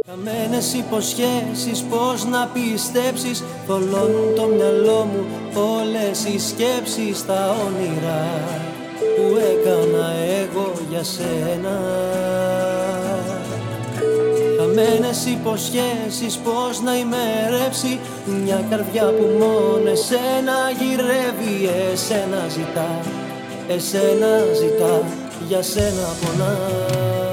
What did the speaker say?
Χαμένες υποσχέσεις, πώς να πιστέψεις. Θολώνουν το μυαλό μου όλες οι σκέψεις. Τα όνειρα που έκανα εγώ για σένα. Χαμένες υποσχέσεις, πώς να ημερέψει μια καρδιά που μόνο εσένα γυρεύει. Εσένα ζητά, εσένα ζητά, για σένα πονά.